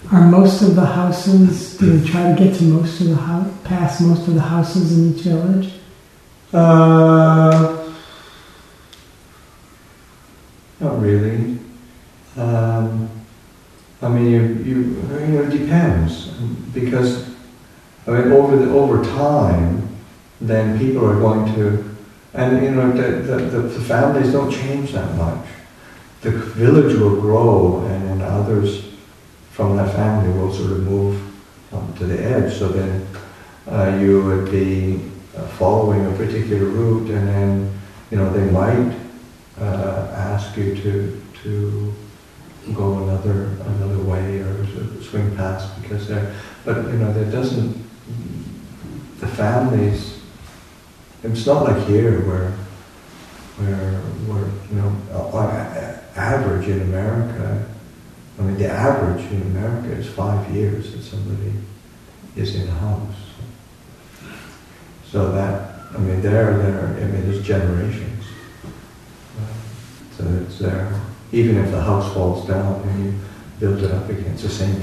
Are most of the houses, do they try to get to most of the house, past most of the houses in each village? Not really. I mean, it depends, because I mean, over time, then people are going to, and the families don't change that much. The village will grow, and then others from that family will sort of move to the edge. So then you would be following a particular route, and then they might ask you to go another way or to swing past, because there doesn't, the families, it's not like here where average in America, I mean the average in America is 5 years that somebody is in a house. So that, I mean there's generations. So it's there. Even if the house falls down and you build it up again, it's the same